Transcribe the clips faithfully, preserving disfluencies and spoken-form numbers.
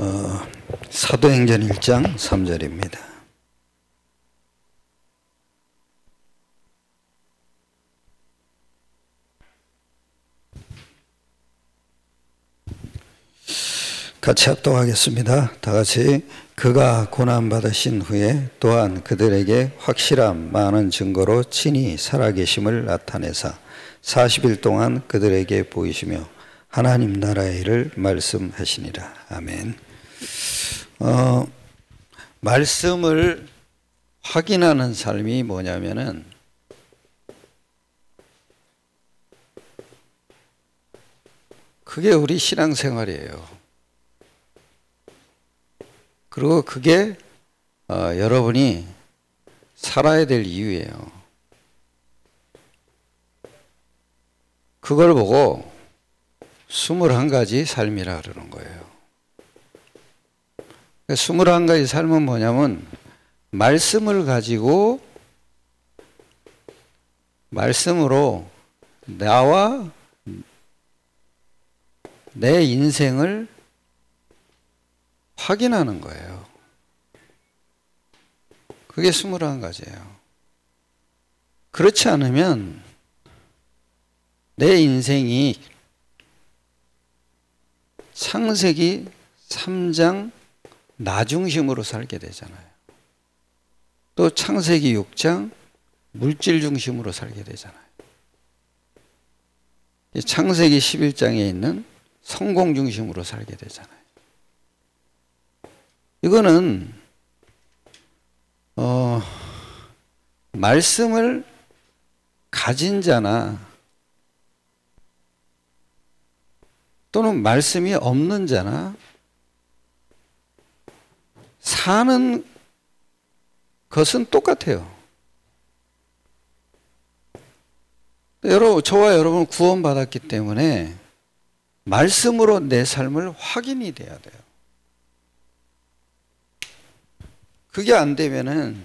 어, 사도행전 일 장 삼 절입니다. 같이 합독하겠습니다. 다 같이. 그가 고난받으신 후에 또한 그들에게 확실한 많은 증거로 친히 살아계심을 나타내사 사십 일 동안 그들에게 보이시며 하나님 나라의 일을 말씀하시니라. 아멘. 어, 말씀을 확인하는 삶이 뭐냐면은 그게 우리 신앙생활이에요. 그리고 그게 어, 여러분이 살아야 될 이유예요. 그걸 보고 스물한 가지 삶이라 그러는 거예요. 스물한 가지 삶은 뭐냐면 말씀을 가지고 말씀으로 나와 내 인생을 확인하는 거예요. 그게 스물한 가지예요. 그렇지 않으면 내 인생이 창세기 삼 장 나 중심으로 살게 되잖아요. 또 창세기 육 장 물질 중심으로 살게 되잖아요. 창세기 십일 장에 있는 성공 중심으로 살게 되잖아요. 이거는 어, 말씀을 가진 자나 또는 말씀이 없는 자나 사는 것은 똑같아요. 여러분, 저와 여러분은 구원받았기 때문에 말씀으로 내 삶을 확인이 돼야 돼요. 그게 안 되면은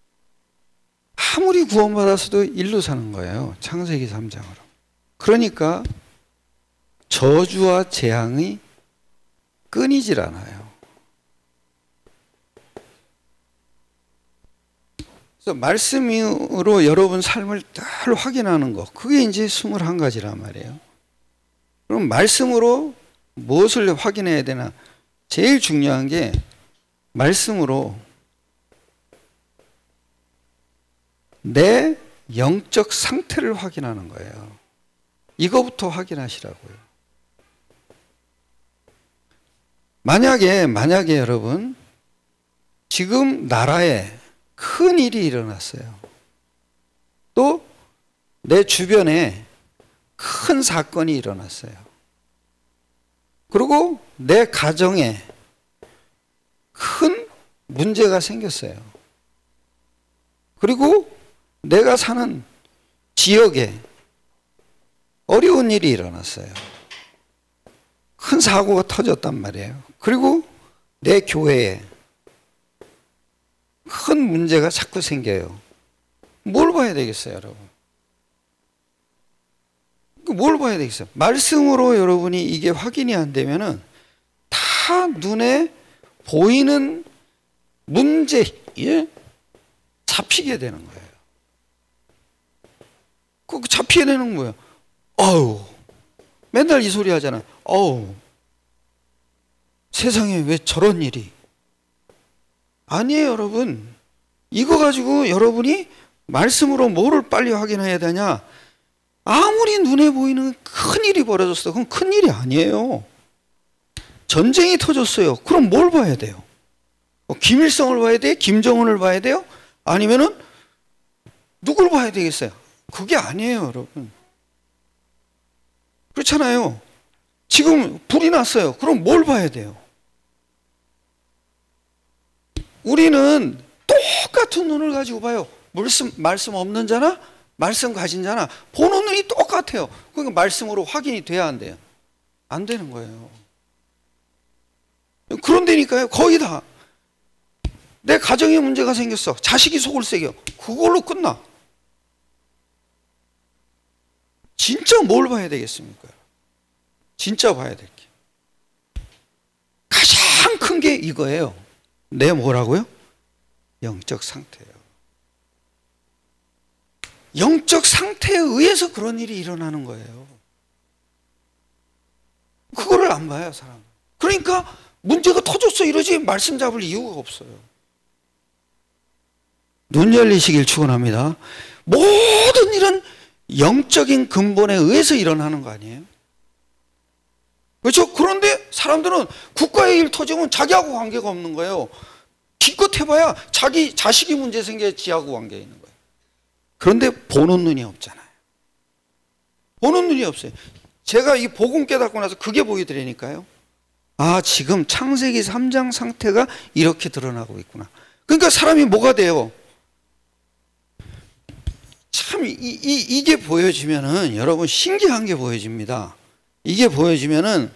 아무리 구원받았어도 일로 사는 거예요. 창세기 삼 장으로. 그러니까 저주와 재앙이 끊이질 않아요. 그래서 말씀으로 여러분 삶을 늘 확인하는 거, 그게 이제 스물한 가지란 말이에요. 그럼 말씀으로 무엇을 확인해야 되나? 제일 중요한 게 말씀으로 내 영적 상태를 확인하는 거예요. 이거부터 확인하시라고요. 만약에 만약에 여러분 지금 나라에 큰 일이 일어났어요. 또 내 주변에 큰 사건이 일어났어요. 그리고 내 가정에 큰 문제가 생겼어요. 그리고 내가 사는 지역에 어려운 일이 일어났어요. 큰 사고가 터졌단 말이에요. 그리고 내 교회에 큰 문제가 자꾸 생겨요. 뭘 봐야 되겠어요, 여러분? 뭘 봐야 되겠어요? 말씀으로 여러분이 이게 확인이 안 되면은 다 눈에 보이는 문제에 잡히게 되는 거예요. 그 잡히게 되는 거예요. 어우, 맨날 이 소리 하잖아요. 어우, 세상에 왜 저런 일이. 아니에요, 여러분. 이거 가지고 여러분이 말씀으로 뭐를 빨리 확인해야 되냐? 아무리 눈에 보이는 큰 일이 벌어졌어. 그건 큰 일이 아니에요. 전쟁이 터졌어요. 그럼 뭘 봐야 돼요? 김일성을 봐야 돼요? 김정은을 봐야 돼요? 아니면은 누굴 봐야 되겠어요? 그게 아니에요, 여러분. 그렇잖아요. 지금 불이 났어요. 그럼 뭘 봐야 돼요? 우리는 똑같은 눈을 가지고 봐요. 말씀, 말씀 없는 자나 말씀 가진 자나 보는 눈이 똑같아요. 그러니까 말씀으로 확인이 돼야 안 돼요. 안 되는 거예요. 그런데니까요. 거의 다 내 가정에 문제가 생겼어. 자식이 속을 새겨. 그걸로 끝나. 진짜 뭘 봐야 되겠습니까? 진짜 봐야 될 게. 가장 가장 큰 게 이거예요. 내 뭐라고요? 영적 상태예요. 영적 상태에 의해서 그런 일이 일어나는 거예요. 그거를 안 봐요, 사람. 그러니까 문제가 터졌어 이러지 말씀 잡을 이유가 없어요. 눈 열리시길 축원합니다. 모든 일은 영적인 근본에 의해서 일어나는 거 아니에요? 그렇죠? 그런데 사람들은 국가의 일 터지면 자기하고 관계가 없는 거예요. 기껏 해봐야 자기 자식이 문제 생겨야 지하고 관계 있는 거예요. 그런데 보는 눈이 없잖아요. 보는 눈이 없어요. 제가 이 복음 깨닫고 나서 그게 보이더라니까요. 아, 지금 창세기 삼 장 상태가 이렇게 드러나고 있구나. 그러니까 사람이 뭐가 돼요? 참, 이, 이, 이게 보여지면은 여러분 신기한 게 보여집니다. 이게 보여지면은,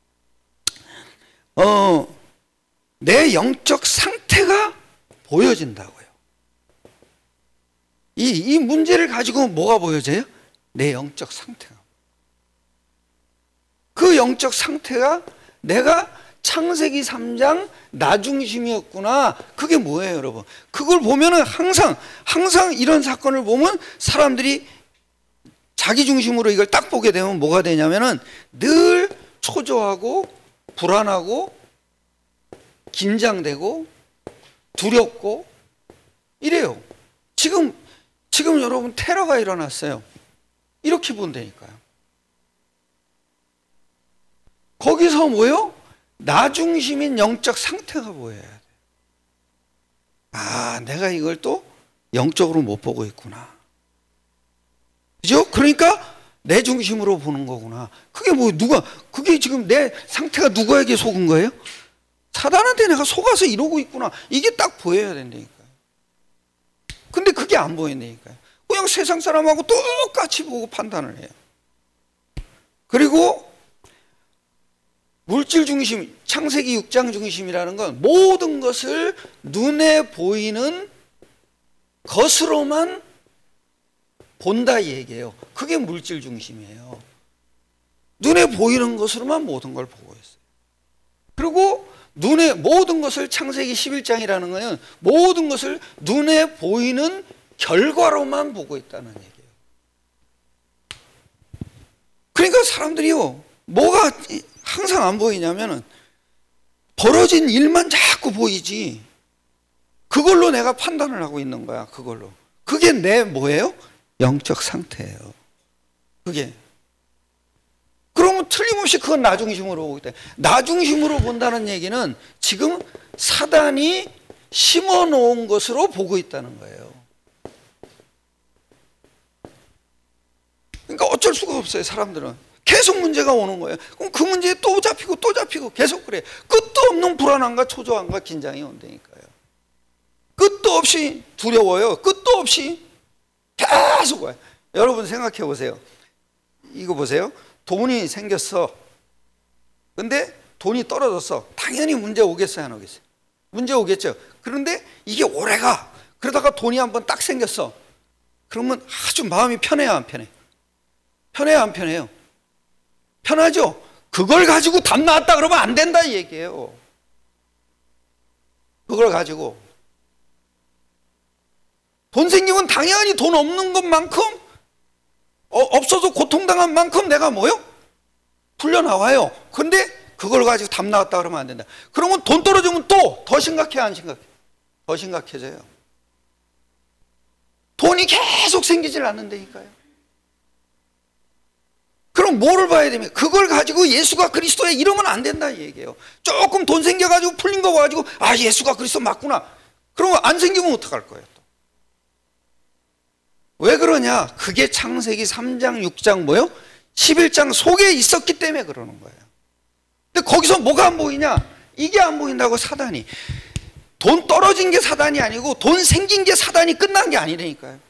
어, 내 영적 상태가 보여진다고요. 이, 이 문제를 가지고 뭐가 보여져요? 내 영적 상태가. 그 영적 상태가 내가 창세기 삼 장 나 중심이었구나. 그게 뭐예요, 여러분? 그걸 보면은 항상, 항상 이런 사건을 보면 사람들이 자기 중심으로 이걸 딱 보게 되면 뭐가 되냐면은 늘 초조하고 불안하고 긴장되고 두렵고 이래요. 지금, 지금 여러분 테러가 일어났어요. 이렇게 본다니까요. 거기서 뭐요? 나 중심인 영적 상태가 보여야 돼. 아, 내가 이걸 또 영적으로 못 보고 있구나. 그죠? 그러니까 내 중심으로 보는 거구나. 그게 뭐 누가, 그게 지금 내 상태가 누구에게 속은 거예요? 사단한테 내가 속아서 이러고 있구나. 이게 딱 보여야 된다니까요. 근데 그게 안 보인다니까요. 그냥 세상 사람하고 똑같이 보고 판단을 해요. 그리고 물질 중심, 창세기 육 장 중심이라는 건 모든 것을 눈에 보이는 것으로만 본다 이 얘기예요. 그게 물질 중심이에요. 눈에 보이는 것으로만 모든 걸 보고 있어요. 그리고 눈에 모든 것을 창세기 십일 장이라는 거는 모든 것을 눈에 보이는 결과로만 보고 있다는 얘기예요. 그러니까 사람들이요, 뭐가 항상 안 보이냐면은 벌어진 일만 자꾸 보이지. 그걸로 내가 판단을 하고 있는 거야. 그걸로. 그게 내 뭐예요? 영적 상태예요. 그게. 그러면 틀림없이 그건 나 중심으로 보기 때문에. 나 중심으로 본다는 얘기는 지금 사단이 심어 놓은 것으로 보고 있다는 거예요. 그러니까 어쩔 수가 없어요, 사람들은. 계속 문제가 오는 거예요. 그럼 그 문제에 또 잡히고 또 잡히고 계속 그래. 끝도 없는 불안함과 초조함과 긴장이 온다니까요. 끝도 없이 두려워요. 끝도 없이 계속 와요. 여러분 생각해 보세요. 이거 보세요. 돈이 생겼어. 근데 돈이 떨어졌어. 당연히 문제 오겠어요, 안 오겠어요? 문제 오겠죠. 그런데 이게 오래가. 그러다가 돈이 한번 딱 생겼어. 그러면 아주 마음이 편해요, 안 편해? 편해요, 안 편해요? 편하죠? 그걸 가지고 답 나왔다 그러면 안 된다 이 얘기예요. 그걸 가지고 돈 생기면 당연히 돈 없는 것만큼 어, 없어서 고통당한 만큼 내가 뭐요? 풀려나와요. 근데 그걸 가지고 답 나왔다 그러면 안 된다. 그러면 돈 떨어지면 또 더 심각해, 안 심각해? 더 심각해져요. 돈이 계속 생기질 않는다니까요. 그럼 뭐를 봐야 됩니까? 그걸 가지고 예수가 그리스도야 이러면 안 된다 이 얘기예요. 조금 돈 생겨가지고 풀린 거 가지고 아, 예수가 그리스도 맞구나. 그러면 안 생기면 어떡할 거예요? 또. 왜 그러냐? 그게 창세기 삼 장 육 장 뭐요? 십일 장 속에 있었기 때문에 그러는 거예요. 근데 거기서 뭐가 안 보이냐? 이게 안 보인다고. 사단이. 돈 떨어진 게 사단이 아니고 돈 생긴 게 사단이 끝난 게 아니라니까요.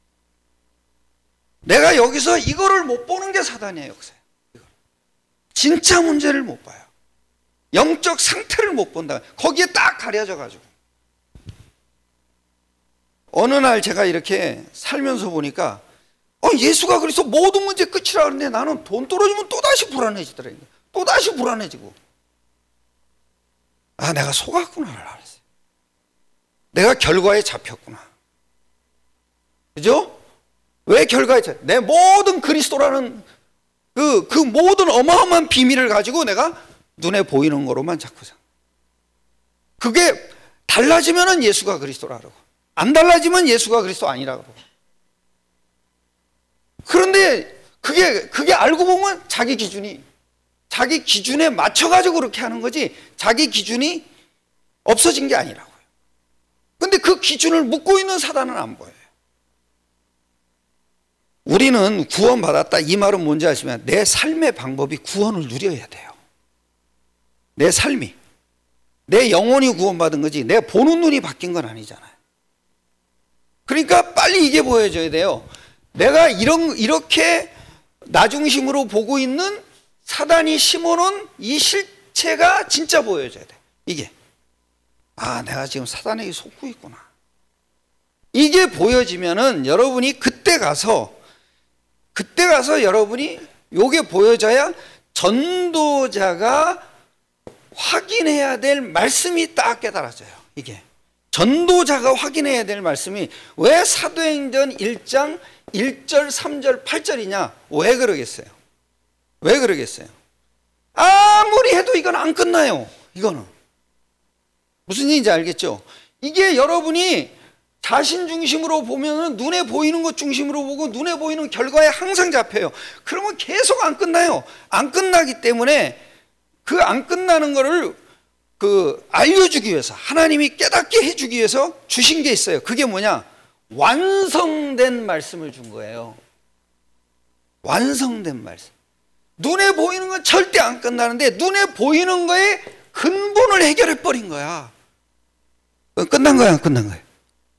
내가 여기서 이거를 못 보는 게 사단이에요, 여기서. 진짜 문제를 못 봐요. 영적 상태를 못 본다. 거기에 딱 가려져 가지고. 어느 날 제가 이렇게 살면서 보니까 어, 예수가 그리스도 모든 문제 끝이라 그러는데 나는 돈 떨어지면 또다시 불안해지더라고요. 또다시 불안해지고. 아, 내가 속았구나를 알았어요. 내가 결과에 잡혔구나. 그죠? 왜 결과에 잡혔? 내 모든 그리스도라는 그, 그 모든 어마어마한 비밀을 가지고 내가 눈에 보이는 거로만 자꾸 산. 그게 달라지면은 예수가 그리스도라고, 안 달라지면 예수가 그리스도 아니라고. 그런데 그게 그게 알고 보면 자기 기준이 자기 기준에 맞춰가지고 그렇게 하는 거지, 자기 기준이 없어진 게 아니라고요. 근데 그 기준을 묻고 있는 사단은 안 보여요. 우리는 구원받았다, 이 말은 뭔지 아시면 내 삶의 방법이 구원을 누려야 돼요. 내 삶이, 내 영혼이 구원받은 거지 내 보는 눈이 바뀐 건 아니잖아요. 그러니까 빨리 이게 보여져야 돼요. 내가 이런, 이렇게 나 중심으로 보고 있는 사단이 심어놓은 이 실체가 진짜 보여져야 돼. 이게, 아, 내가 지금 사단에게 속고 있구나. 이게 보여지면은 여러분이 그때 가서 그때 가서 여러분이 요게 보여져야 전도자가 확인해야 될 말씀이 딱 깨달아져요. 이게 전도자가 확인해야 될 말씀이 왜 사도행전 일 장 일 절, 삼 절, 팔 절이냐? 왜 그러겠어요? 왜 그러겠어요? 아무리 해도 이건 안 끝나요. 이거는 무슨 얘기인지 알겠죠? 이게 여러분이 자신 중심으로 보면은 눈에 보이는 것 중심으로 보고 눈에 보이는 결과에 항상 잡혀요. 그러면 계속 안 끝나요. 안 끝나기 때문에 그 안 끝나는 거를 그 알려주기 위해서, 하나님이 깨닫게 해주기 위해서 주신 게 있어요. 그게 뭐냐? 완성된 말씀을 준 거예요. 완성된 말씀. 눈에 보이는 건 절대 안 끝나는데 눈에 보이는 거에 근본을 해결해 버린 거야. 끝난 거야, 안 끝난 거야?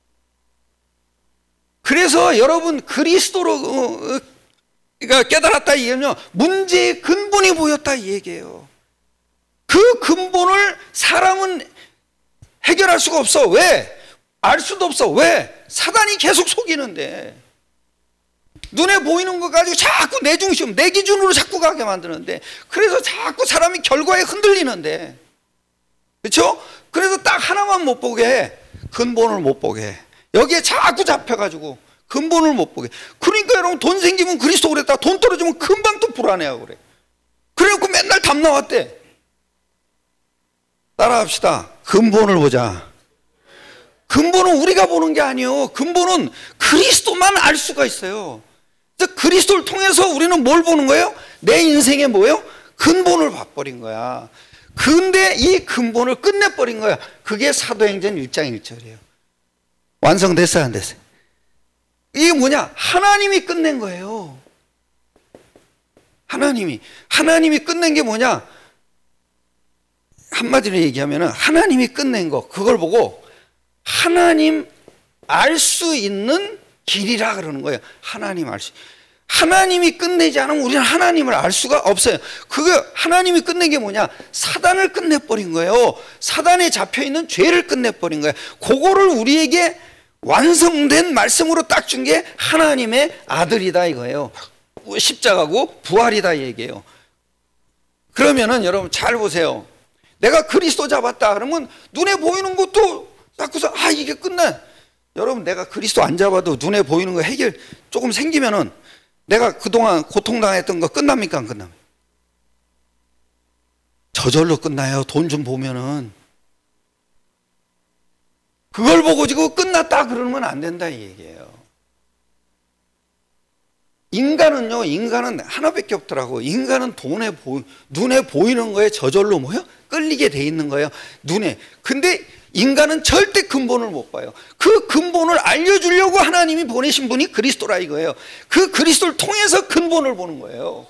그래서 여러분 그리스도로 그러니까 깨달았다 이 얘기는요, 문제의 근본이 보였다 이 얘기예요. 그 근본을 사람은 해결할 수가 없어. 왜? 알 수도 없어. 왜? 사단이 계속 속이는데, 눈에 보이는 거 가지고 자꾸 내 중심, 내 기준으로 자꾸 가게 만드는데, 그래서 자꾸 사람이 결과에 흔들리는데, 그렇죠? 그래서 딱 하나만 못 보게 해. 근본을 못 보게 해. 여기에 자꾸 잡혀가지고 근본을 못 보게. 그러니까 여러분 돈 생기면 그리스도 그랬다, 돈 떨어지면 금방 또 불안해하고 그래. 그래갖고 맨날 답 나왔대. 따라합시다. 근본을 보자. 근본은 우리가 보는 게 아니에요. 근본은 그리스도만 알 수가 있어요. 그리스도를 통해서 우리는 뭘 보는 거예요? 내 인생에 뭐예요? 근본을 봐버린 거야. 근데 이 근본을 끝내버린 거야. 그게 사도행전 일 장 일 절이에요. 완성됐어요, 안 됐어요? 이게 뭐냐? 하나님이 끝낸 거예요. 하나님이. 하나님이 끝낸 게 뭐냐? 한마디로 얘기하면 하나님이 끝낸 거, 그걸 보고 하나님 알 수 있는 길이라 그러는 거예요. 하나님 알 수. 하나님이 끝내지 않으면 우리는 하나님을 알 수가 없어요. 그거 하나님이 끝낸 게 뭐냐? 사단을 끝내버린 거예요. 사단에 잡혀있는 죄를 끝내버린 거예요. 그거를 우리에게 완성된 말씀으로 딱 준 게 하나님의 아들이다 이거예요. 십자가고 부활이다 이 얘기예요. 그러면은 여러분 잘 보세요. 내가 그리스도 잡았다 그러면 눈에 보이는 것도 자꾸서 아 이게 끝나. 여러분 내가 그리스도 안 잡아도 눈에 보이는 거 해결 조금 생기면은 내가 그동안 고통당했던 거 끝납니까, 안 끝납니까? 저절로 끝나요. 돈 좀 보면은. 그걸 보고 지금 끝났다 그러면 안 된다 이 얘기예요. 인간은요, 인간은 하나밖에 없더라고. 인간은 돈에 보, 눈에 보이는 거에 저절로 뭐요? 끌리게 돼 있는 거예요. 눈에. 근데 인간은 절대 근본을 못 봐요. 그 근본을 알려주려고 하나님이 보내신 분이 그리스도라 이거예요. 그 그리스도를 통해서 근본을 보는 거예요.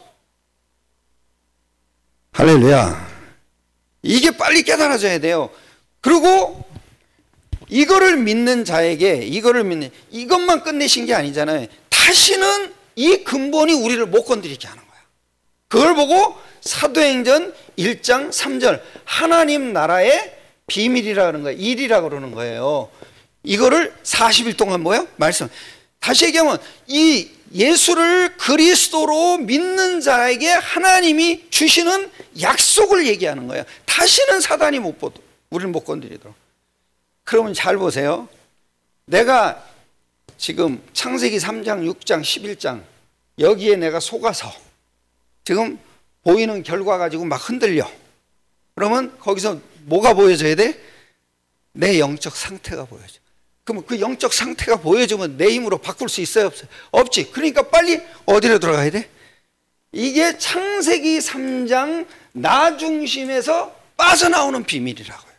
할렐루야. 이게 빨리 깨달아져야 돼요. 그리고 이거를 믿는 자에게, 이거를 믿는, 이것만 끝내신 게 아니잖아요. 다시는 이 근본이 우리를 못 건드리게 하는 거야. 그걸 보고 사도행전 일 장 삼 절 하나님 나라의 비밀이라 그러는 거예요. 일이라 그러는 거예요. 이거를 사십 일 동안 뭐예요? 말씀. 다시 얘기하면 이 예수를 그리스도로 믿는 자에게 하나님이 주시는 약속을 얘기하는 거예요. 다시는 사단이 못, 우리를 못 건드리도록. 그러면 잘 보세요. 내가 지금 창세기 삼 장, 육 장, 십일 장 여기에 내가 속아서 지금 보이는 결과 가지고 막 흔들려. 그러면 거기서 뭐가 보여져야 돼? 내 영적 상태가 보여져. 그러면 그 영적 상태가 보여주면 내 힘으로 바꿀 수 있어요? 없어요? 없지. 그러니까 빨리 어디로 들어가야 돼? 이게 창세기 삼 장 나 중심에서 빠져나오는 비밀이라고요.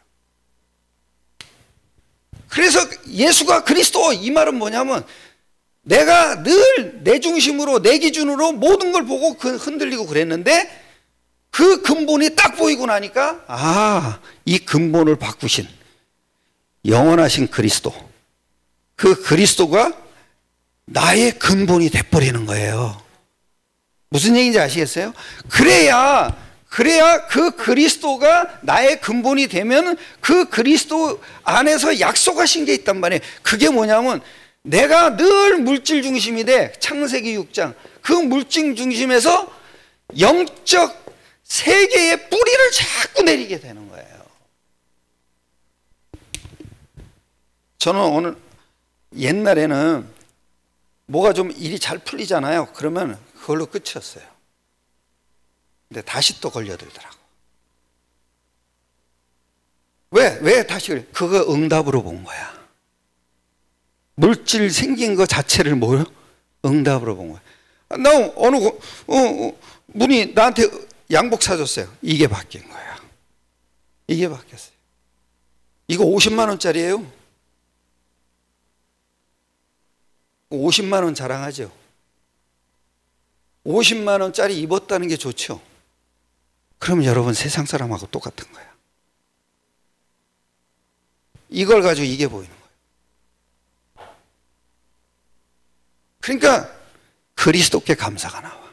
그래서 예수가 그리스도, 이 말은 뭐냐면 내가 늘 내 중심으로 내 기준으로 모든 걸 보고 흔들리고 그랬는데 그 근본이 딱 보이고 나니까 아, 이 근본을 바꾸신 영원하신 그리스도, 그 그리스도가 나의 근본이 돼버리는 거예요. 무슨 얘기인지 아시겠어요? 그래야 그래야 그 그리스도가 나의 근본이 되면 그 그리스도 안에서 약속하신 게 있단 말이에요. 그게 뭐냐면 내가 늘 물질 중심이 돼. 창세기 육 장 그 물질 중심에서 영적 세계의 뿌리를 자꾸 내리게 되는 거예요. 저는 오늘 옛날에는 뭐가 좀 일이 잘 풀리잖아요. 그러면 그걸로 끝이었어요. 근데 다시 또 걸려들더라고. 왜? 왜 다시 그래? 그거 응답으로 본 거야. 물질 생긴 거 자체를 뭐요? 응답으로 본 거야. 나 어느 어, 어, 분이 나한테 양복 사줬어요. 이게 바뀐 거야. 이게 바뀌었어요. 이거 오십만 원짜리예요. 오십만 원 자랑하죠. 오십만 원짜리 입었다는 게 좋죠. 그럼 여러분 세상 사람하고 똑같은 거야. 이걸 가지고 이게 보이는 거예요. 그러니까 그리스도께 감사가 나와.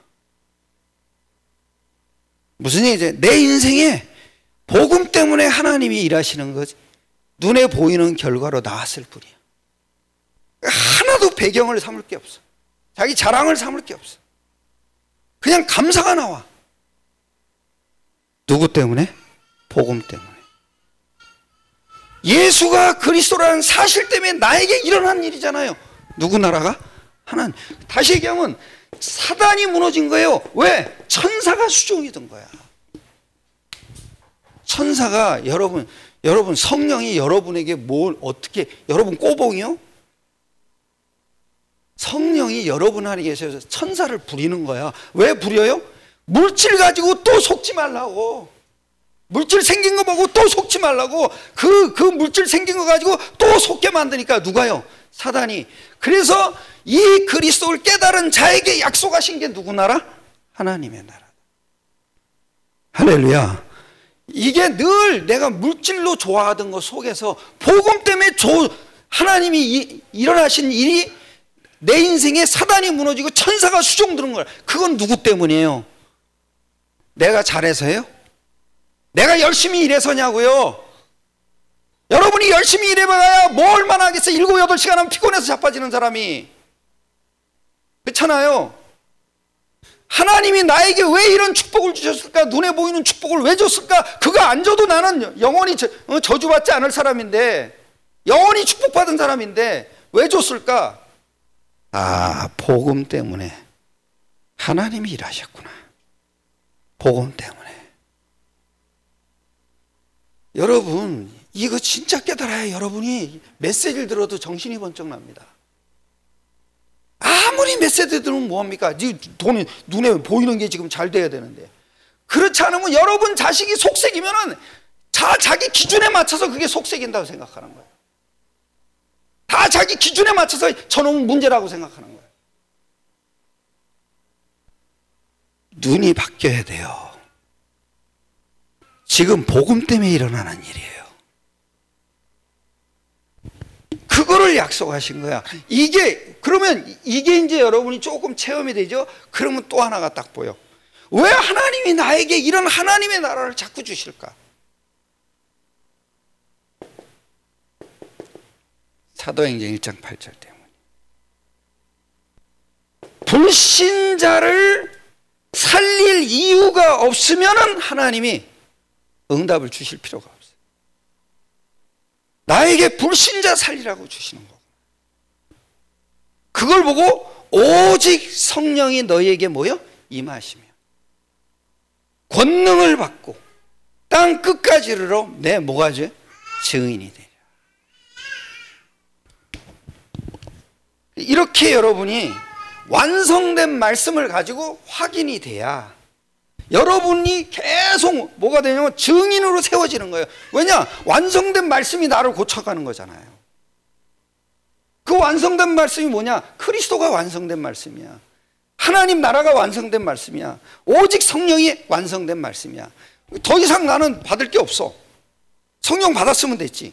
무슨 얘기지? 내 인생에 복음 때문에 하나님이 일하시는 거지. 눈에 보이는 결과로 나왔을 뿐이야. 하나도 배경을 삼을 게 없어. 자기 자랑을 삼을 게 없어. 그냥 감사가 나와. 누구 때문에? 복음 때문에. 예수가 그리스도라는 사실 때문에 나에게 일어난 일이잖아요. 누구 나라가? 하나님. 다시 얘기하면 사단이 무너진 거예요. 왜? 천사가 수종이 된 거야. 천사가 여러분, 여러분 성령이 여러분에게 뭘 어떻게, 여러분 꼬봉이요? 성령이 여러분 안에 계셔서 천사를 부리는 거야. 왜 부려요? 물질 가지고 또 속지 말라고. 물질 생긴 거 보고 또 속지 말라고. 그, 그 물질 생긴 거 가지고 또 속게 만드니까 누가요? 사단이. 그래서 이 그리스도를 깨달은 자에게 약속하신 게 누구 나라? 하나님의 나라. 할렐루야. 이게 늘 내가 물질로 좋아하던 것 속에서 복음 때문에 조, 하나님이 이, 일어나신 일이 내 인생에 사단이 무너지고 천사가 수종드는 거야. 그건 누구 때문이에요? 내가 잘해서요? 내가 열심히 일해서냐고요? 여러분이 열심히 일해봐야 뭐 얼마나 하겠어? 일곱, 여덟 시간 하면 피곤해서 자빠지는 사람이. 그렇잖아요. 하나님이 나에게 왜 이런 축복을 주셨을까? 눈에 보이는 축복을 왜 줬을까? 그거 안 줘도 나는 영원히 저, 어, 저주받지 않을 사람인데, 영원히 축복받은 사람인데 왜 줬을까? 아, 복음 때문에 하나님이 일하셨구나. 복음 때문에. 여러분, 이거 진짜 깨달아야 여러분이 메시지를 들어도 정신이 번쩍 납니다. 아무리 메시지 들으면 뭐합니까? 돈이 눈에 보이는 게 지금 잘 돼야 되는데. 그렇지 않으면 여러분 자식이 속색이면은 자, 자기 기준에 맞춰서 그게 속색인다고 생각하는 거예요. 다 자기 기준에 맞춰서 저놈은 문제라고 생각하는 거예요. 눈이 바뀌어야 돼요. 지금 복음 때문에 일어나는 일이에요. 그거를 약속하신 거야. 이게, 그러면 이게 이제 여러분이 조금 체험이 되죠? 그러면 또 하나가 딱 보여. 왜 하나님이 나에게 이런 하나님의 나라를 자꾸 주실까? 사도행전 일 장 팔 절 때문에. 불신자를 살릴 이유가 없으면은 하나님이 응답을 주실 필요가 없어요. 나에게 불신자 살리라고 주시는 거고, 그걸 보고 오직 성령이 너희에게 뭐요? 임하시며 권능을 받고 땅 끝까지 이르러 내 뭐가 돼? 증인이 되리라. 이렇게 여러분이 완성된 말씀을 가지고 확인이 돼야 여러분이 계속 뭐가 되냐면 증인으로 세워지는 거예요. 왜냐? 완성된 말씀이 나를 고쳐가는 거잖아요. 그 완성된 말씀이 뭐냐? 그리스도가 완성된 말씀이야. 하나님 나라가 완성된 말씀이야. 오직 성령이 완성된 말씀이야. 더 이상 나는 받을 게 없어. 성령 받았으면 됐지.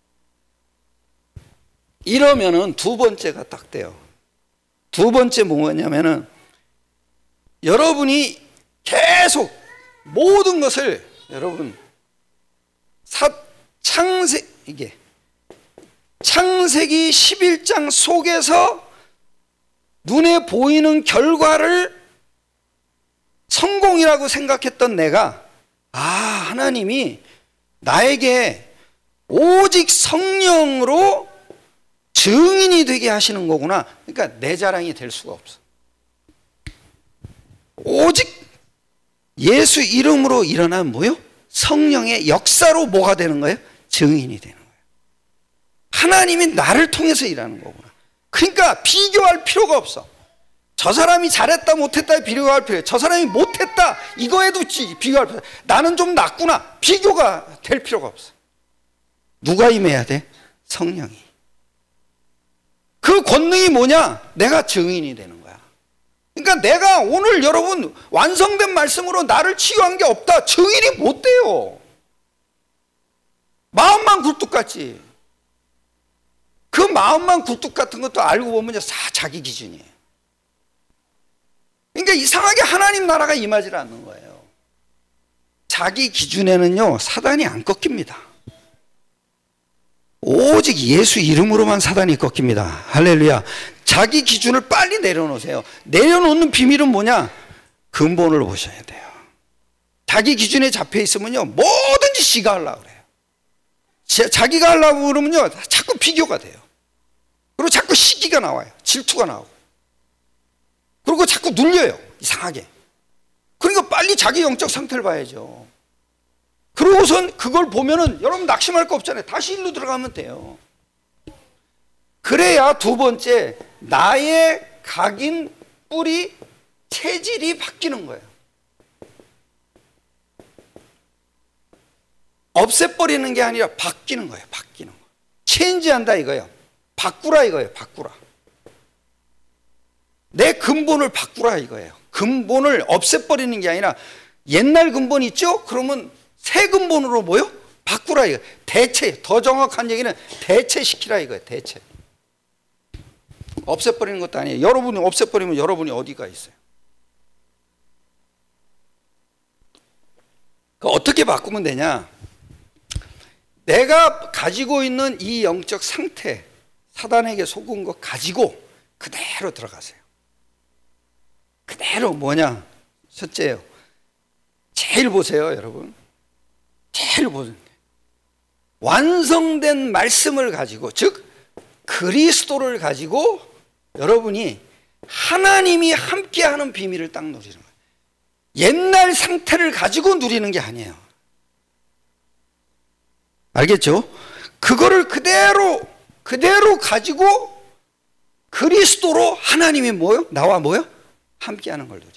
이러면은 두 번째가 딱 돼요. 두 번째 뭐냐면은 여러분이 계속 모든 것을 여러분 사, 창세 이게 창세기 십일 장 속에서 눈에 보이는 결과를 성공이라고 생각했던 내가, 아, 하나님이 나에게 오직 성령으로 증인이 되게 하시는 거구나. 그러니까 내 자랑이 될 수가 없어. 오직 예수 이름으로 일어난 뭐요? 성령의 역사로 뭐가 되는 거예요? 증인이 되는 거예요. 하나님이 나를 통해서 일하는 거구나. 그러니까 비교할 필요가 없어. 저 사람이 잘했다 못했다 비교할 필요 없어요. 저 사람이 못했다 이거에도 비교할 필요 없어요. 나는 좀 낫구나 비교가 될 필요가 없어. 누가 임해야 돼? 성령이. 그 권능이 뭐냐? 내가 증인이 되는 거야. 그러니까 내가 오늘 여러분 완성된 말씀으로 나를 치유한 게 없다, 증인이 못 돼요. 마음만 굴뚝 같지. 그 마음만 굴뚝 같은 것도 알고 보면 다 자기 기준이에요. 그러니까 이상하게 하나님 나라가 임하지 않는 거예요. 자기 기준에는요 사단이 안 꺾입니다. 오직 예수 이름으로만 사단이 꺾입니다. 할렐루야. 자기 기준을 빨리 내려놓으세요. 내려놓는 비밀은 뭐냐? 근본을 보셔야 돼요. 자기 기준에 잡혀 있으면요 뭐든지 지가 하려고 그래요. 자기가 하려고 그러면요 자꾸 비교가 돼요. 그리고 자꾸 시기가 나와요. 질투가 나오고. 그리고 자꾸 눌려요. 이상하게. 그러니까 빨리 자기 영적 상태를 봐야죠. 그러고선 그걸 보면은 여러분 낙심할 거 없잖아요. 다시 일로 들어가면 돼요. 그래야 두 번째 나의 각인 뿌리 체질이 바뀌는 거예요. 없애버리는 게 아니라 바뀌는 거예요. 바뀌는 거. 체인지한다 이거예요. 바꾸라 이거예요. 바꾸라. 내 근본을 바꾸라 이거예요. 근본을 없애버리는 게 아니라 옛날 근본 있죠? 그러면 새 근본으로 뭐요? 바꾸라 이거. 대체, 더 정확한 얘기는 대체시키라 이거예요. 대체. 없애버리는 것도 아니에요. 여러분이 없애버리면 여러분이 어디가 있어요? 그 어떻게 바꾸면 되냐? 내가 가지고 있는 이 영적 상태, 사단에게 속은 거 가지고 그대로 들어가세요. 그대로 뭐냐? 첫째요. 제일 보세요, 여러분. 제일 보세요. 완성된 말씀을 가지고, 즉 그리스도를 가지고 여러분이 하나님이 함께하는 비밀을 딱 누리는 거예요. 옛날 상태를 가지고 누리는 게 아니에요. 알겠죠? 그거를 그대로 그대로 가지고 그리스도로 하나님이 뭐요? 나와 뭐요? 함께하는 걸 누려.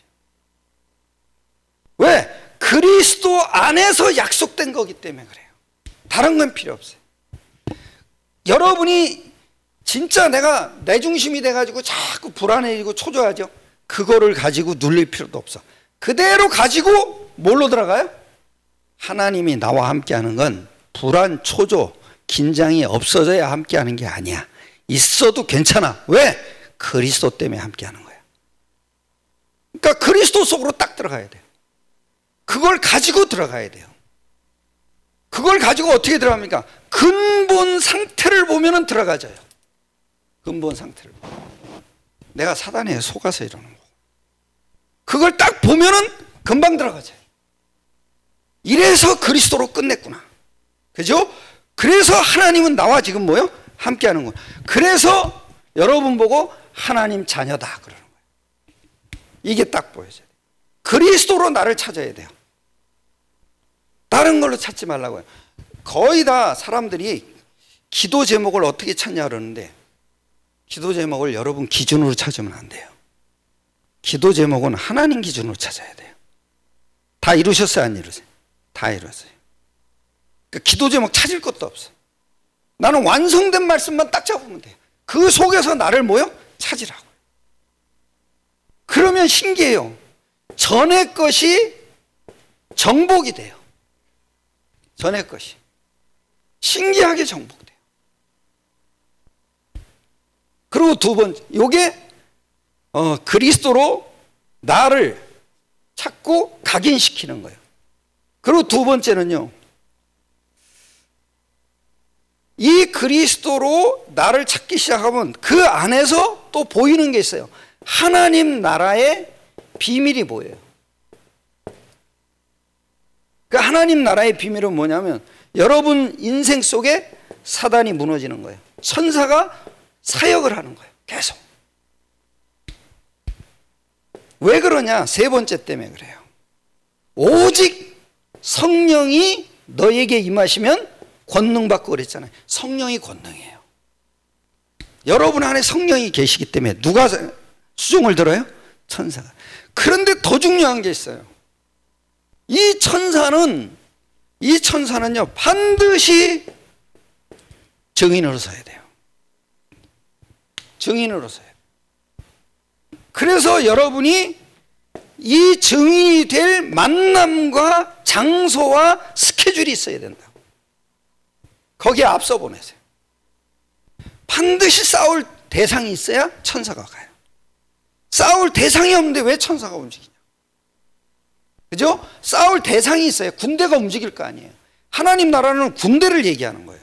왜? 그리스도 안에서 약속된 거기 때문에 그래요. 다른 건 필요 없어요. 여러분이 진짜 내가 내 중심이 돼가지고 자꾸 불안해지고 초조하죠? 그거를 가지고 눌릴 필요도 없어. 그대로 가지고 뭘로 들어가요? 하나님이 나와 함께하는 건 불안, 초조, 긴장이 없어져야 함께하는 게 아니야. 있어도 괜찮아. 왜? 그리스도 때문에 함께하는 거야. 그러니까 그리스도 속으로 딱 들어가야 돼요. 그걸 가지고 들어가야 돼요. 그걸 가지고 어떻게 들어갑니까? 근본 상태를 보면은 들어가져요. 근본 상태를 보면. 내가 사단에 속아서 이러는 거고. 그걸 딱 보면은 금방 들어가져요. 이래서 그리스도로 끝냈구나. 그죠? 그래서 하나님은 나와 지금 뭐요? 함께 하는 거예요. 그래서 여러분 보고 하나님 자녀다 그러는 거예요. 이게 딱 보여져요. 그리스도로 나를 찾아야 돼요. 다른 걸로 찾지 말라고요. 거의 다 사람들이 기도 제목을 어떻게 찾냐 그러는데, 기도 제목을 여러분 기준으로 찾으면 안 돼요. 기도 제목은 하나님 기준으로 찾아야 돼요. 다 이루셨어요, 안 이루세요? 다 이루었어요. 그러니까 기도 제목 찾을 것도 없어요. 나는 완성된 말씀만 딱 잡으면 돼요. 그 속에서 나를 뭐요? 찾으라고요. 그러면 신기해요. 전의 것이 정복이 돼요. 전의 것이 신기하게 정복돼요. 그리고 두 번째, 요게 어, 그리스도로 나를 찾고 각인시키는 거예요. 그리고 두 번째는요, 이 그리스도로 나를 찾기 시작하면 그 안에서 또 보이는 게 있어요. 하나님 나라의 비밀이 보여요. 그 하나님 나라의 비밀은 뭐냐면, 여러분 인생 속에 사단이 무너지는 거예요. 천사가 사역을 하는 거예요. 계속. 왜 그러냐? 세 번째 때문에 그래요. 오직 성령이 너에게 임하시면 권능받고 그랬잖아요. 성령이 권능이에요. 여러분 안에 성령이 계시기 때문에 누가 수종을 들어요? 천사가. 그런데 더 중요한 게 있어요. 이 천사는 이 천사는요 반드시 증인으로 서야 돼요. 증인으로 서야 돼요. 그래서 여러분이 이 증인이 될 만남과 장소와 스케줄이 있어야 된다고. 거기에 앞서 보내세요. 반드시 싸울 대상이 있어야 천사가 가요. 싸울 대상이 없는데 왜 천사가 움직이냐? 그죠? 싸울 대상이 있어야 군대가 움직일 거 아니에요. 하나님 나라는 군대를 얘기하는 거예요.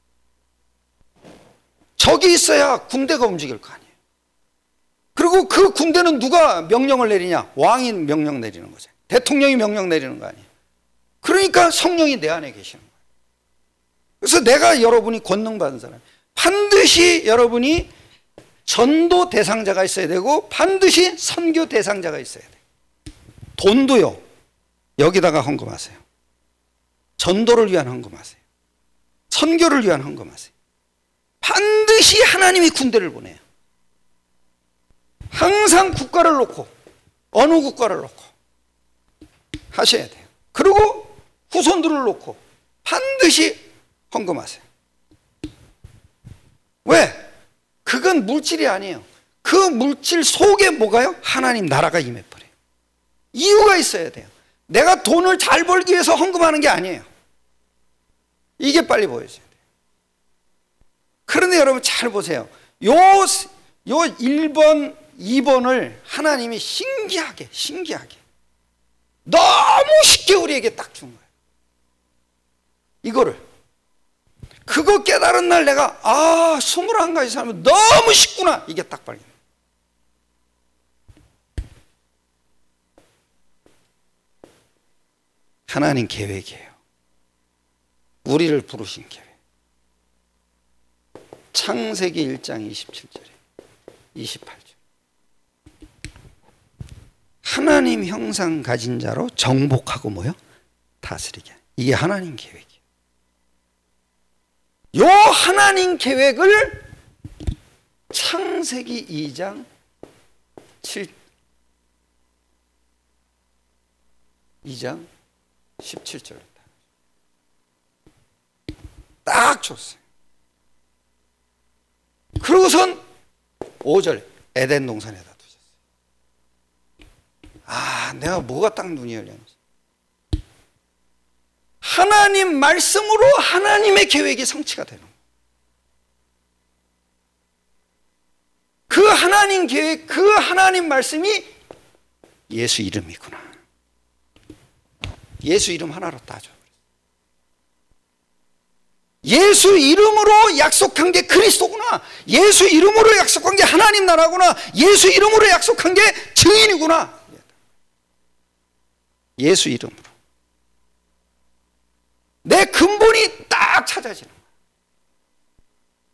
적이 있어야 군대가 움직일 거 아니에요. 그리고 그 군대는 누가 명령을 내리냐? 왕이 명령 내리는 거죠. 대통령이 명령 내리는 거 아니에요. 그러니까 성령이 내 안에 계시는 거예요. 그래서 내가 여러분이 권능 받은 사람, 반드시 여러분이 전도 대상자가 있어야 되고 반드시 선교 대상자가 있어야 돼요. 돈도요, 여기다가 헌금하세요. 전도를 위한 헌금하세요. 선교를 위한 헌금하세요. 반드시 하나님이 군대를 보내요. 항상 국가를 놓고, 어느 국가를 놓고 하셔야 돼요. 그리고 후손들을 놓고 반드시 헌금하세요. 왜? 그건 물질이 아니에요. 그 물질 속에 뭐가요? 하나님 나라가 임해버려요. 이유가 있어야 돼요. 내가 돈을 잘 벌기 위해서 헌금하는 게 아니에요. 이게 빨리 보여져야 돼요. 그런데 여러분 잘 보세요. 요, 요 일 번, 이 번을 하나님이 신기하게, 신기하게 너무 쉽게 우리에게 딱 준 거예요. 이거를. 그거 깨달은 날 내가, 아, 스물한 가지 살면 너무 쉽구나. 이게 딱 발견. 하나님 계획이에요. 우리를 부르신 계획. 창세기 일 장 이십칠 절에 이십팔 절. 하나님 형상 가진 자로 정복하고 뭐요? 다스리게. 이게 하나님 계획이에요. 요 하나님 계획을 창세기 이 장 칠, 이 장 십칠 절에 딱 줬어요. 그러고선 오 절 에덴 동산에다 두셨어요. 아, 내가 뭐가 딱 눈이 열렸어. 하나님 말씀으로 하나님의 계획이 성취가 되는 거예요. 그 하나님 계획, 그 하나님 말씀이 예수 이름이구나. 예수 이름 하나로 따져. 예수 이름으로 약속한 게 그리스도구나. 예수 이름으로 약속한 게 하나님 나라구나. 예수 이름으로 약속한 게 증인이구나. 예수 이름으로. 내 근본이 딱 찾아지는 거예요.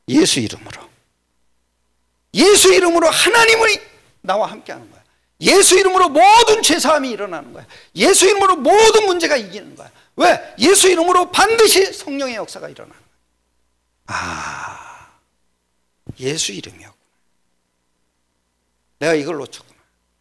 예수 이름으로. 예수 이름으로 하나님이 나와 함께하는 거야. 예수 이름으로 모든 죄사함이 일어나는 거야. 예수 이름으로 모든 문제가 이기는 거야. 왜? 예수 이름으로 반드시 성령의 역사가 일어나는 거야. 아, 예수 이름이었구나. 내가 이걸 놓쳤구나.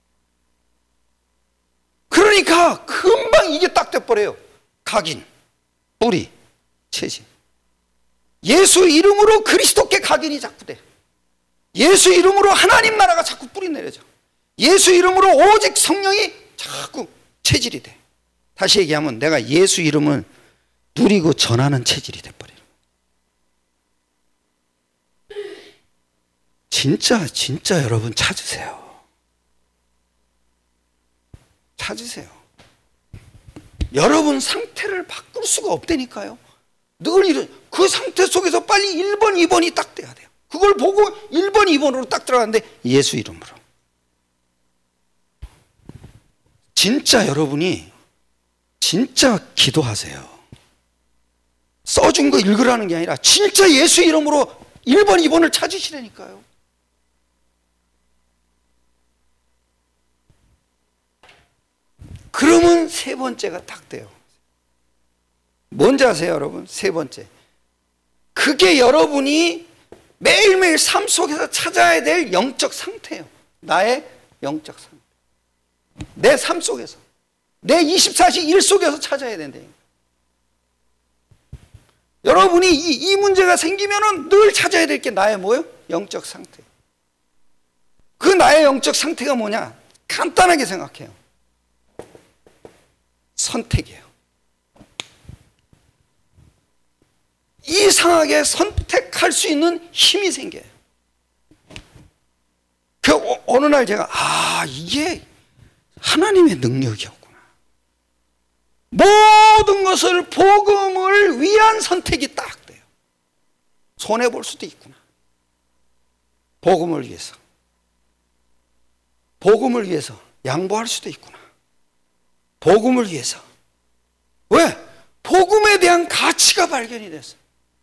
그러니까 금방 이게 딱 돼버려요. 각인, 뿌리, 체질. 예수 이름으로 그리스도께 각인이 자꾸 돼. 예수 이름으로 하나님 나라가 자꾸 뿌리 내려져. 예수 이름으로 오직 성령이 자꾸 체질이 돼. 다시 얘기하면 내가 예수 이름을 누리고 전하는 체질이 돼버려요. 진짜 진짜 여러분 찾으세요. 찾으세요. 여러분 상태를 바꿀 수가 없다니까요. 늘 이런 그 상태 속에서 빨리 일 번, 이 번이 딱 돼야 돼요. 그걸 보고 일 번, 이 번으로 딱 들어가는데 예수 이름으로. 진짜 여러분이 진짜 기도하세요. 써준 거 읽으라는 게 아니라 진짜 예수 이름으로 일 번, 이 번을 찾으시라니까요. 그러면 세 번째가 딱 돼요. 뭔지 아세요, 여러분? 세 번째. 그게 여러분이 매일매일 삶 속에서 찾아야 될 영적 상태예요. 나의 영적 상태. 내 삶 속에서. 내 이십사 시 일 속에서 찾아야 된다니까. 여러분이 이, 이 문제가 생기면은 늘 찾아야 될 게 나의 뭐예요? 영적 상태. 그 나의 영적 상태가 뭐냐? 간단하게 생각해요. 선택이에요. 이상하게 선택할 수 있는 힘이 생겨요. 그 어느 날 제가 아 이게 하나님의 능력이었구나. 모든 것을 복음을 위한 선택이 딱 돼요. 손해볼 수도 있구나. 복음을 위해서. 복음을 위해서 양보할 수도 있구나. 복음을 위해서. 왜? 복음에 대한 가치가 발견이 됐어요.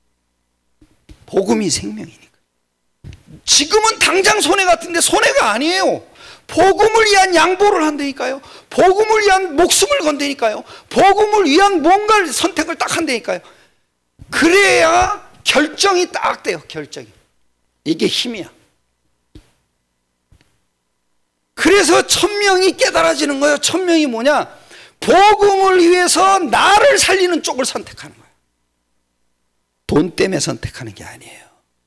복음이 생명이니까. 지금은 당장 손해 같은데 손해가 아니에요. 복음을 위한 양보를 한다니까요. 복음을 위한 목숨을 건다니까요. 복음을 위한 뭔가를 선택을 딱 한다니까요. 그래야 결정이 딱 돼요. 결정이. 이게 힘이야. 그래서 천명이 깨달아지는 거예요. 천명이 뭐냐? 복음을 위해서 나를 살리는 쪽을 선택하는 거예요. 돈 때문에 선택하는 게 아니에요.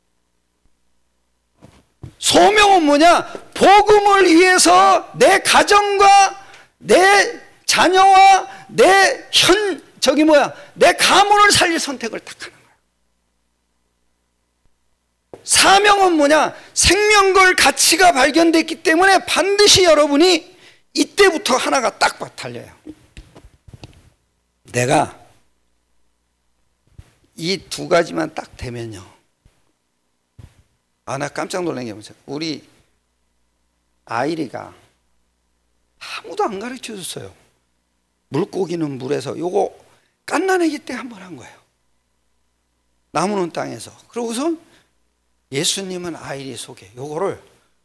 소명은 뭐냐? 복음을 위해서 내 가정과 내 자녀와 내 현, 저기 뭐야, 내 가문을 살릴 선택을 딱 하는 거예요. 사명은 뭐냐? 생명걸 가치가 발견됐기 때문에 반드시 여러분이 이때부터 하나가 딱 달려요. 내가 이 두 가지만 딱 되면요. 아, 나 깜짝 놀란 게 뭐죠? 우리 아이리가 아무도 안 가르쳐 줬어요. 물고기는 물에서 요거 깐난애기 때 한 번 한 거예요. 나무는 땅에서. 그러고서 예수님은 아이리 속에 요거를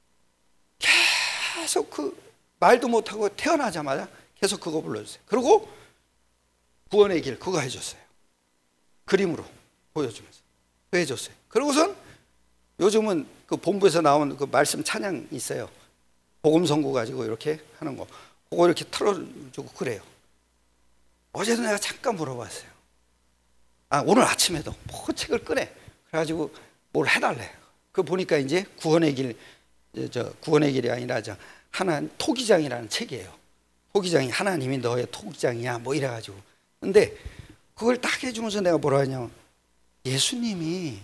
계속 그 말도 못하고 태어나자마자 계속 그거 불러주세요. 그리고 구원의 길 그거 해줬어요. 그림으로 보여주면서 해줬어요. 그러고선 요즘은 그 본부에서 나온 그 말씀 찬양 있어요. 복음 선고 가지고 이렇게 하는 거. 그거 이렇게 틀어주고 그래요. 어제도 내가 잠깐 물어봤어요. 아, 오늘 아침에도 뭐 책을 꺼내. 그래가지고 뭘 해달래. 그 보니까 이제 구원의 길, 저 구원의 길이 아니라 저 하나 토기장이라는 책이에요. 토기장이 하나님이 너의 토기장이야 뭐 이래가지고. 근데 그걸 딱 해주면서 내가 뭐라 하냐면 예수님이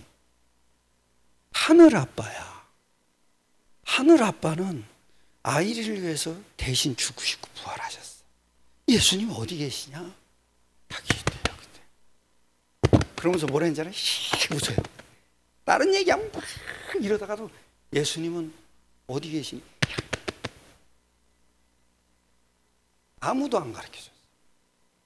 하늘 아빠야. 하늘 아빠는 아이를 위해서 대신 죽으시고 부활하셨어. 예수님 어디 계시냐? 여기 있대요. 그때. 그러면서 뭐라 했는지 알아요? 씩 웃어요. 다른 얘기하면 막 이러다가도 예수님은 어디 계시니? 아무도 안 가르쳐줬어.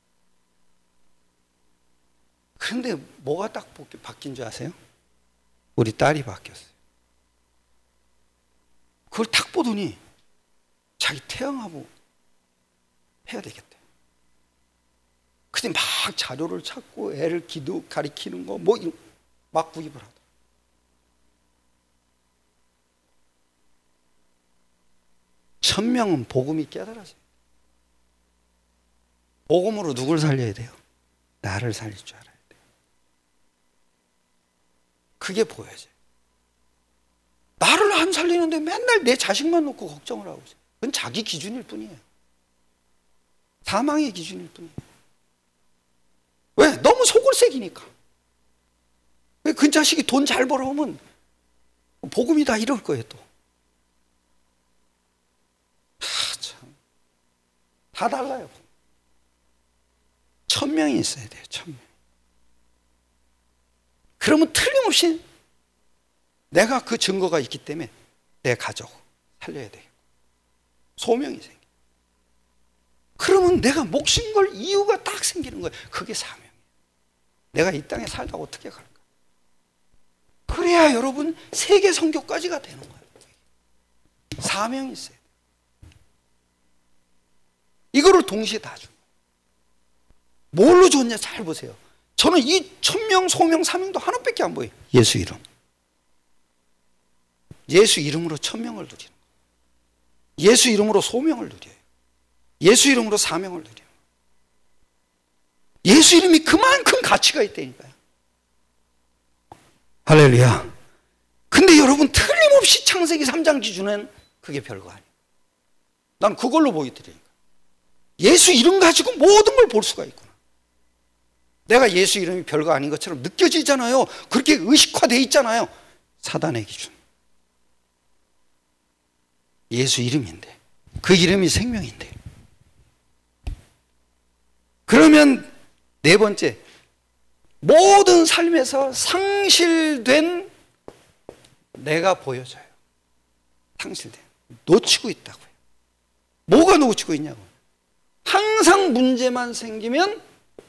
그런데 뭐가 딱 바뀐 줄 아세요? 우리 딸이 바뀌었어요. 그걸 딱 보더니 자기 태양하고 해야 되겠대. 근데 막 자료를 찾고 애를 기도 가리키는 거 뭐 막 구입을 하더라. 천명은 복음이 깨달아져요. 복음으로 누굴 살려야 돼요? 나를 살릴 줄 알아야 돼요. 그게 보여져요. 나를 안 살리는데 맨날 내 자식만 놓고 걱정을 하고 있어요. 그건 자기 기준일 뿐이에요. 사망의 기준일 뿐이에요. 왜? 너무 속을 새기니까. 왜? 그 자식이 돈 잘 벌어오면 복음이다 이럴 거예요 또. 아, 참. 다 달라요. 천명이 있어야 돼요. 천명. 그러면 틀림없이 내가 그 증거가 있기 때문에 내 가족 살려야 되겠고 소명이 생겨. 그러면 내가 목숨 걸 이유가 딱 생기는 거예요. 그게 사명이에요. 내가 이 땅에 살다 어떻게 갈까? 그래야 여러분 세계 선교까지가 되는 거예요. 사명이 있어요. 이거를 동시에 다 줘. 뭘로 줬냐 잘 보세요. 저는 이 천명, 소명, 사명도 하나밖에 안 보여요. 예수 이름. 예수 이름으로 천명을 누리는 거예요. 예수 이름으로 소명을 누려요. 예수 이름으로 사명을 누려요. 예수 이름이 그만큼 가치가 있다니까요. 할렐루야. 근데 여러분 틀림없이 창세기 삼 장 기준엔 그게 별거 아니에요. 난 그걸로 보이더라니까. 예수 이름 가지고 모든 걸 볼 수가 있구나. 내가 예수 이름이 별거 아닌 것처럼 느껴지잖아요. 그렇게 의식화되어 있잖아요. 사단의 기준. 예수 이름인데 그 이름이 생명인데. 그러면 네 번째, 모든 삶에서 상실된 내가 보여져요. 상실된. 놓치고 있다고요. 뭐가 놓치고 있냐고. 항상 문제만 생기면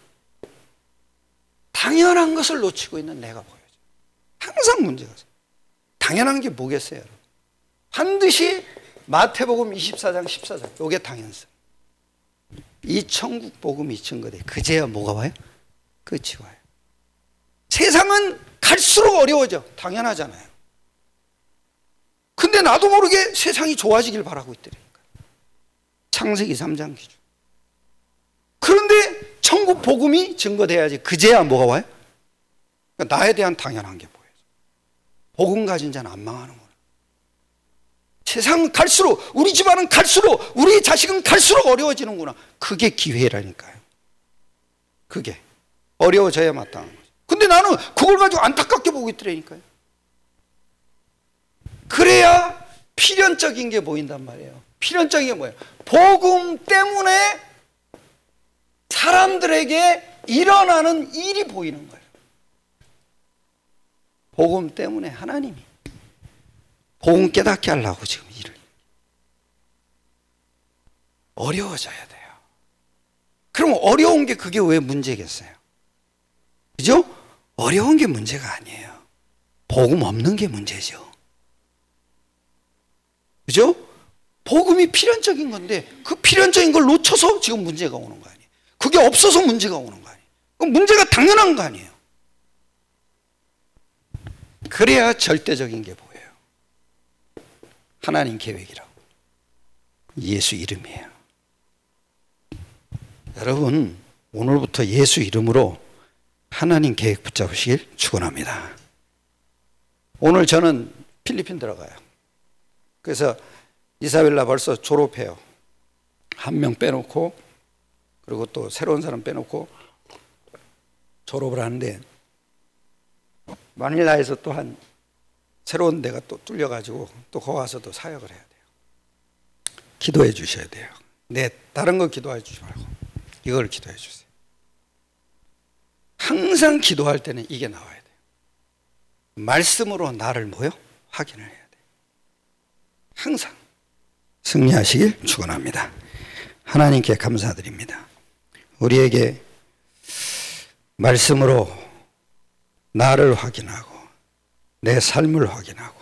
당연한 것을 놓치고 있는 내가 보여져요. 항상 문제가 생겨요. 당연한 게 뭐겠어요, 여러분? 반드시 마태복음 이십사 장 십사 절. 이게 당연성. 이 천국 복음이 증거돼. 그제야 뭐가 와요? 끝이 와요. 세상은 갈수록 어려워져. 당연하잖아요. 근데 나도 모르게 세상이 좋아지길 바라고 있더라니까. 창세기 삼 장 기준. 그런데 천국 복음이 증거돼야지. 그제야 뭐가 와요? 그러니까 나에 대한 당연한 게 보여요. 복음 가진 자는 안 망하는 거예요. 세상은 갈수록, 우리 집안은 갈수록, 우리 자식은 갈수록 어려워지는구나. 그게 기회라니까요. 그게 어려워져야 마땅한 거죠. 근데 나는 그걸 가지고 안타깝게 보고 있더라니까요. 그래야 필연적인 게 보인단 말이에요. 필연적인 게 뭐예요? 복음 때문에 사람들에게 일어나는 일이 보이는 거예요. 복음 때문에 하나님이 복음 깨닫게 하려고 지금 일을. 어려워져야 돼요. 그럼 어려운 게 그게 왜 문제겠어요? 그죠? 어려운 게 문제가 아니에요. 복음 없는 게 문제죠. 그죠? 복음이 필연적인 건데 그 필연적인 걸 놓쳐서 지금 문제가 오는 거 아니에요. 그게 없어서 문제가 오는 거 아니에요. 그럼 문제가 당연한 거 아니에요. 그래야 절대적인 게 보여요. 하나님 계획이라고. 예수 이름이에요. 여러분, 오늘부터 예수 이름으로 하나님 계획 붙잡으시길 축원합니다. 오늘 저는 필리핀 들어가요. 그래서 이사벨라 벌써 졸업해요. 한 명 빼놓고, 그리고 또 새로운 사람 빼놓고 졸업을 하는데, 마닐라에서 또 한 새로운 데가 또 뚫려가지고 또 거기 가서도 사역을 해야 돼요. 기도해 주셔야 돼요. 네, 다른 거 기도해 주지 말고 이걸 기도해 주세요. 항상 기도할 때는 이게 나와야 돼요. 말씀으로 나를 뭐요? 확인을 해야 돼요. 항상. 승리하시길 축원합니다. 하나님께 감사드립니다. 우리에게 말씀으로 나를 확인하고 내 삶을 확인하고